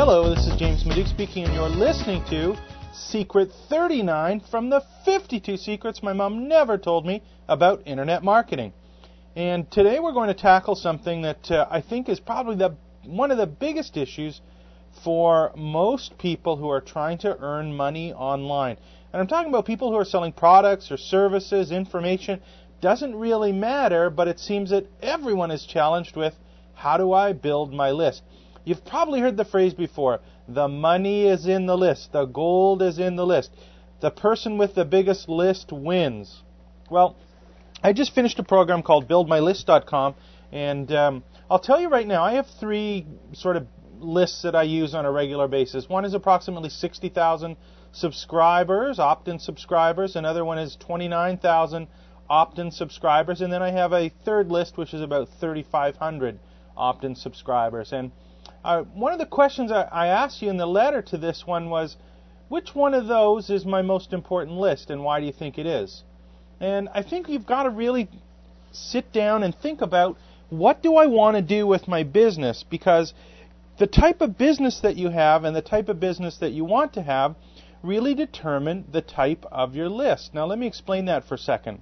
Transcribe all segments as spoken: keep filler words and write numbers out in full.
Hello, this is James Maduke speaking, and you're listening to Secret thirty-nine from the fifty-two secrets my mom never told me about internet marketing. And today we're going to tackle something that uh, I think is probably the one of the biggest issues for most people who are trying to earn money online. And I'm talking about people who are selling products or services, information. Doesn't really matter, but it seems that everyone is challenged with, how do I build my list? You've probably heard the phrase before, the money is in the list, the gold is in the list. The person with the biggest list wins. Well, I just finished a program called build my list dot com, and um, I'll tell you right now, I have three sort of lists that I use on a regular basis. One is approximately sixty thousand subscribers, opt-in subscribers. Another one is twenty-nine thousand opt-in subscribers. And then I have a third list, which is about thirty-five hundred opt-in subscribers. And uh, one of the questions I, I asked you in the letter to this one was, which one of those is my most important list, and why do you think it is? And I think you've got to really sit down and think about, what do I want to do with my business? Because the type of business that you have and the type of business that you want to have really determine the type of your list. Now let me explain that for a second.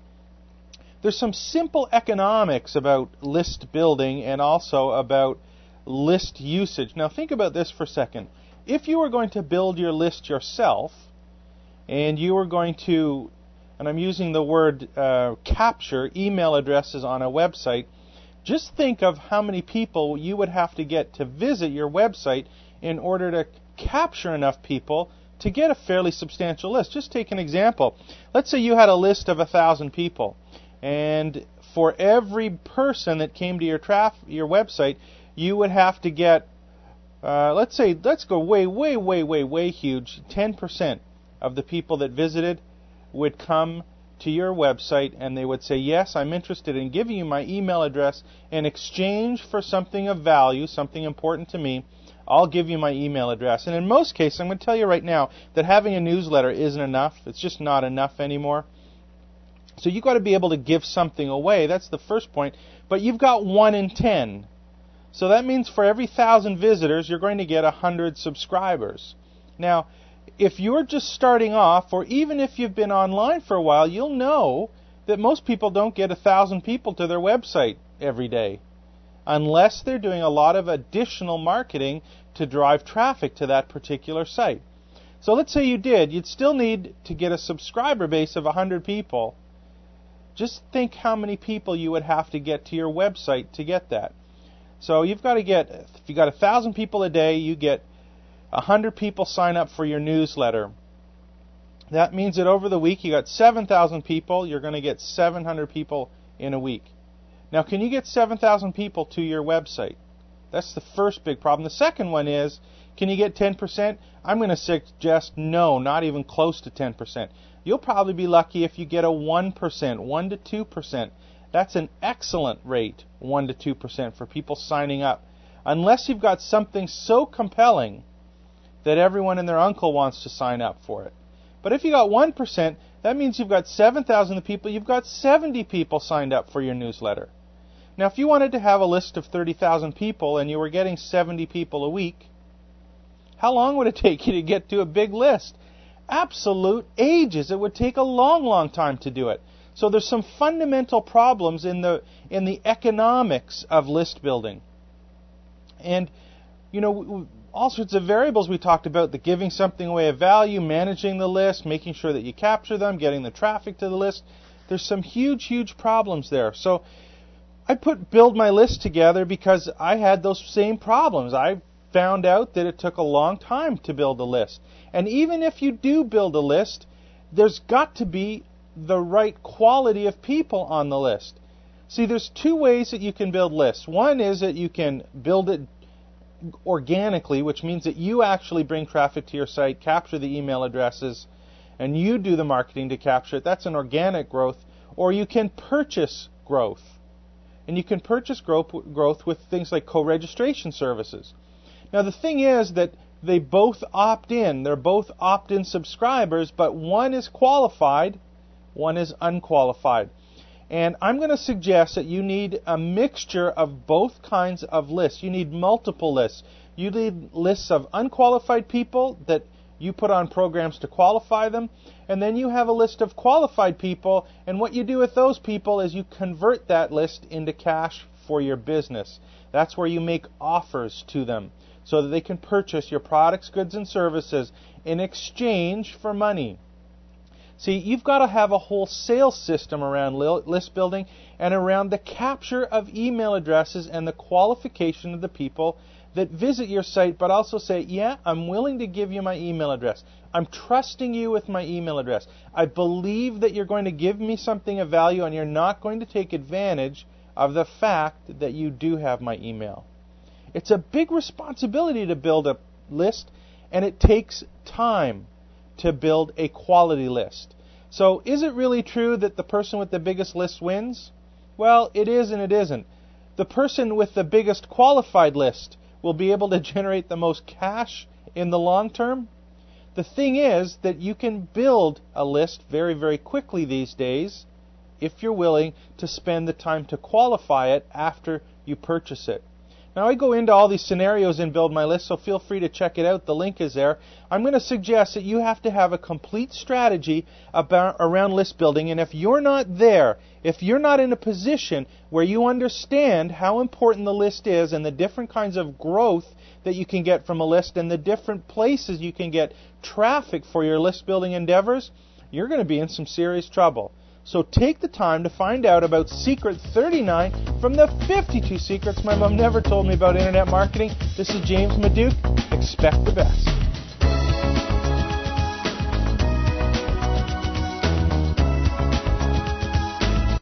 There's some simple economics about list building and also about list usage. Now think about this for a second. If you were going to build your list yourself, and you were going to, and I'm using the word uh, capture email addresses on a website, just think of how many people you would have to get to visit your website in order to capture enough people to get a fairly substantial list. Just take an example. Let's say you had a list of a thousand people, and for every person that came to your traf- your website, you would have to get, uh, let's say, let's go way, way, way, way, way huge. ten percent of the people that visited would come to your website and they would say, yes, I'm interested in giving you my email address in exchange for something of value, something important to me. I'll give you my email address. And in most cases, I'm going to tell you right now that having a newsletter isn't enough. It's just not enough anymore. So you've got to be able to give something away. That's the first point. But you've got one in ten. So that means for every thousand visitors, you're going to get a hundred subscribers. Now, if you're just starting off, or even if you've been online for a while, you'll know that most people don't get a thousand people to their website every day, unless they're doing a lot of additional marketing to drive traffic to that particular site. So let's say you did, you'd still need to get a subscriber base of a hundred people. Just think how many people you would have to get to your website to get that. So you've got to get, if you got a thousand people a day, you get a hundred people sign up for your newsletter. That means that over the week you got seven thousand people. You're going to get seven hundred people in a week. Now, can you get seven thousand people to your website? That's the first big problem. The second one is, can you get ten percent? I'm going to suggest no, not even close to ten percent. You'll probably be lucky if you get a one percent, one to two percent. That's an excellent rate, one to two percent for people signing up. Unless you've got something so compelling that everyone and their uncle wants to sign up for it. But if you got one percent, that means you've got seven thousand people, you've got seventy people signed up for your newsletter. Now, if you wanted to have a list of thirty thousand people and you were getting seventy people a week, how long would it take you to get to a big list? Absolute ages. It would take a long, long time to do it. So there's some fundamental problems in the in the economics of list building. And, you know, all sorts of variables we talked about, the giving something away of value, managing the list, making sure that you capture them, getting the traffic to the list. There's some huge, huge problems there. So I put Build My List together because I had those same problems. I found out that it took a long time to build a list. And even if you do build a list, there's got to be the right quality of people on the list. See, there's two ways that you can build lists. One is that you can build it organically, which means that you actually bring traffic to your site, capture the email addresses, and you do the marketing to capture it. That's an organic growth. Or you can purchase growth. And you can purchase growth, growth with things like co-registration services. Now, the thing is that they both opt in. They're both opt-in subscribers, but one is qualified, one is unqualified. And I'm going to suggest that you need a mixture of both kinds of lists. You need multiple lists. You lead lists of unqualified people that you put on programs to qualify them, and then you have a list of qualified people, and what you do with those people is you convert that list into cash for your business. That's where you make offers to them so that they can purchase your products, goods, and services in exchange for money. See, you've got to have a whole sales system around list building and around the capture of email addresses and the qualification of the people that visit your site, but also say, yeah, I'm willing to give you my email address. I'm trusting you with my email address. I believe that you're going to give me something of value and you're not going to take advantage of the fact that you do have my email. It's a big responsibility to build a list, and it takes time to build a quality list. So is it really true that the person with the biggest list wins? Well, it is and it isn't. The person with the biggest qualified list will be able to generate the most cash in the long term. The thing is that you can build a list very, very quickly these days if you're willing to spend the time to qualify it after you purchase it. Now, I go into all these scenarios in Build My List, so feel free to check it out. The link is there. I'm going to suggest that you have to have a complete strategy about, around list building, and if you're not there, if you're not in a position where you understand how important the list is and the different kinds of growth that you can get from a list and the different places you can get traffic for your list building endeavors, you're going to be in some serious trouble. So take the time to find out about Secret thirty-nine from the fifty-two secrets my mom never told me about internet marketing. This is James Maduke. Expect the best.